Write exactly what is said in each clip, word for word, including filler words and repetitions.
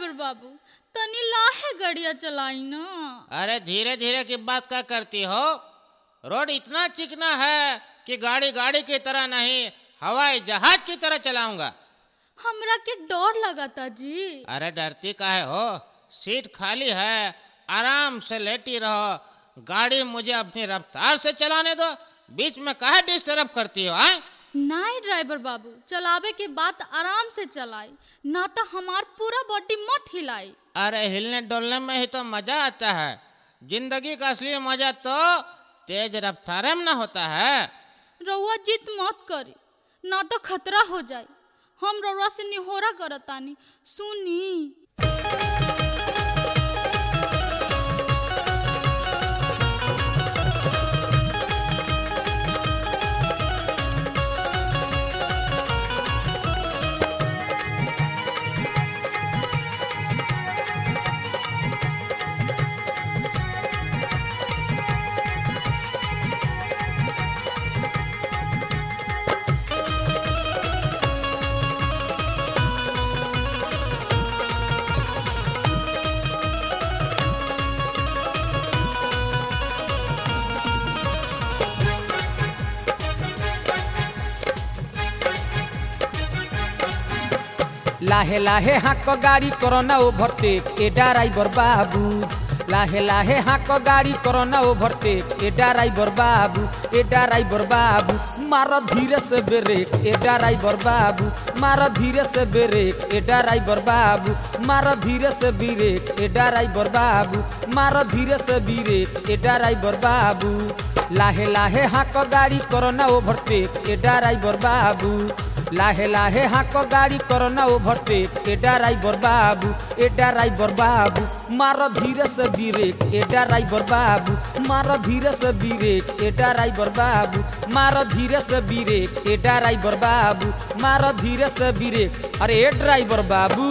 Driver बाबू तनी लाहे गड़िया चलाई ना। अरे धीरे धीरे की बात क्या करती हो? रोड इतना चिकना है कि गाड़ी गाड़ी की तरह नहीं हवाई जहाज की तरह चलाऊंगा। हमरा के डर लगाता जी। अरे डरती काहे हो? सीट खाली है, आराम से लेटी रहो। गाड़ी मुझे अपनी रफ्तार से चलाने दो, बीच में काहे डिस्टर्ब करती हो? आए नहीं ड्राइवर बाबू, चलावे के बाद आराम से चलाई, ना तो हमार पूरा बॉडी मत हिलाई। अरे हिलने डोलने में ही तो मजा आता है। जिंदगी का असली मजा तो तेज रफ्तार में ना होता है। रउआ जिद मत करी, ना तो खतरा हो जाए। हम रउआ से निहोरा करतानी, सुनी। लाहे लाहे हाँको गाड़ी कोरोना ओवरटेक ए ड्राइवर बाबू। लाहे लाहे हाँको गाड़ी कोरोना ओवरटेक ए ड्राइवर बाबू। ए ड्राइवर बाबू मारो धीरे से ब्रेक ए ड्राइवर बाबू। मारो धीरे से ब्रेक ए ड्राइवर बाबू। मारो धीरे से ब्रेक ए ड्राइवर बाबू। मारो धीरे से ब्रेक ए ड्राइवर बाबू। लाहे लाहे हाँको गाड़ी कोरोना ओवरटेक ए ड्राइवर बाबू। लाहे लाहे हाँको गाड़ी कोरोना ओवरटेक ए ड्राइवर बाबू। ए ड्राइवर बाबू मारो धीरे से ब्रेक ए ड्राइवर बाबू। मारो धीरे से ब्रेक ए ड्राइवर बाबू। मारो धीरे से ब्रेक ए ड्राइवर बाबू। मारो धीरे से ब्रेक। अरे ए ड्राइवर बाबू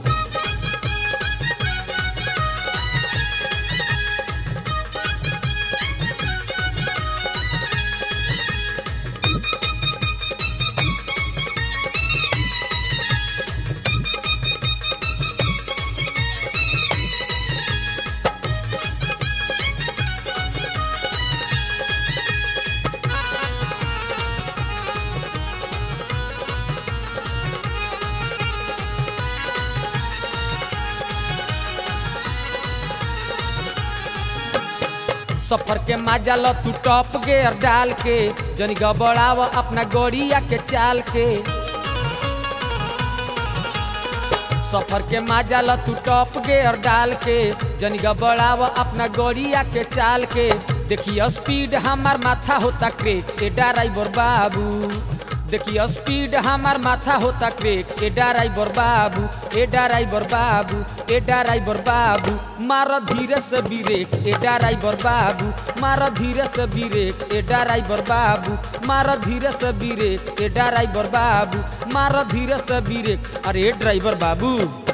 सफर के मजा लो तू टॉप गियर डाल के, जनी गबड़ाव अपना गोड़िया के चाल के। सफर के मजा लो तू टॉप गियर डाल के, जनी गबड़ाव अपना गोड़िया के चाल के। देखिए स्पीड हमार माथा होता क्रेक ए ड्राइवर बाबू। देखिए स्पीड हमार माथा होता क्रेक ए ड्राइवर बाबू। ए ड्राइवर बाबू ए ड्राइवर बाबू मारो धीरे से ब्रेक ए ड्राइवर बाबू। मारो धीरे से ब्रेक ए ड्राइवर बाबू। मारो धीरे से ब्रेक ए ड्राइवर बाबू। मारो धीरे से ब्रेक। अरे ए ड्राइवर बाबू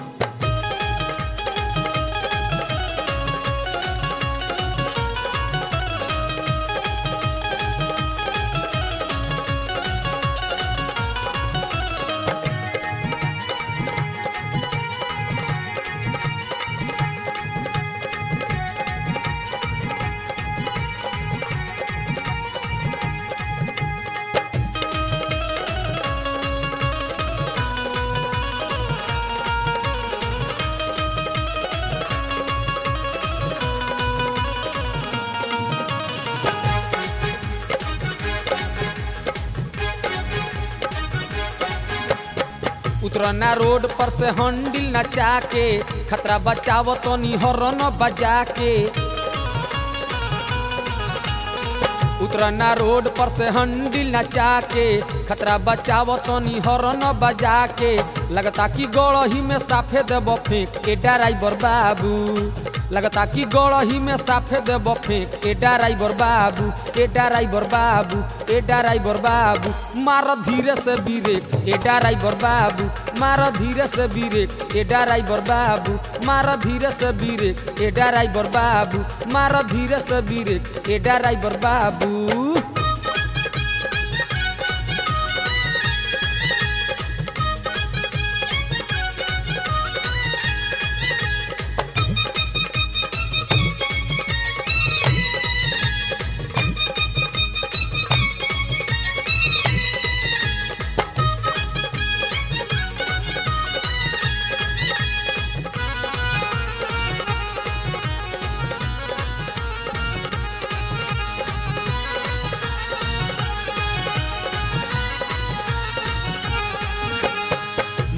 उतरना रोड पर से हंडिल नचा के, खतरा बचाव तो निहरन बजा के। उतरना रोड पर से हंडिल नचा के, खतरा बचाव तो निहरन बजा के। लगता कि गड़ही में साफे देव फेंक ए ड्राइवर बाबू। लगता कि गड़ही में साफे देव फेंक ए ड्राइवर बाबू। ए ड्राइवर बाबू ए ड्राइवर बाबू मारो धीरे से ब्रेक ए ड्राइवर बाबू। मारो धीरे से ब्रेक ए ड्राइवर बाबू। मारो धीरे से ब्रेक ए ड्राइवर बाबू। मारो धीरे से ब्रेक ए ड्राइवर बाबू।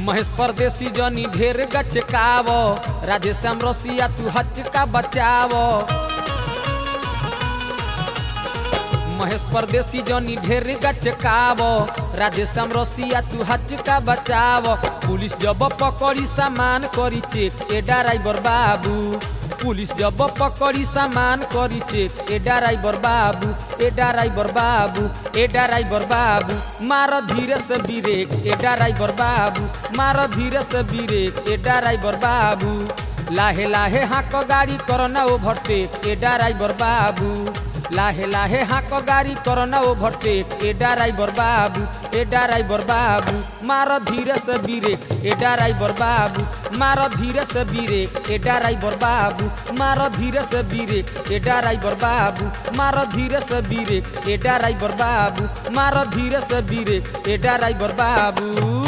महेश परदेसी जनी ढेर गचकाव राधेश्याम रसिया तू हचका बचाव महेश परदेसी जनी ढेर गचकाव राधेश्याम रसिया तू हचका बचाव पुलिस जब पकड़ी सामान करी चेक ए ड्राइवर बाबू पुलिस जब पकड़ी सामान करी चेक ए ड्राइवर बाबू ए ड्राइवर बाबू ए ड्राइवर बाबू मार धीरे से ब्रेक ए ड्राइवर बाबू मार धीरे से ब्रेक ए ड्राइवर बाबू लाहे लाहे हाँक गाड़ी करना ओवरटेक ए ड्राइवर बाबू लाहे लाहे हाँक गाड़ी करना ओवरटेक ए ड्राइवर बाबू ए ड्राइवर बाबू मार धीरे से ब्रेक ए ड्राइवर बाबू मार धीरे से ब्रेक ए ड्राइवर बाबू मार धीरे से ब्रेक ए ड्राइवर बाबू मार धीरे से ब्रेक ए ड्राइवर बाबू मार धीरे से ब्रेक ए ड्राइवर बाबू।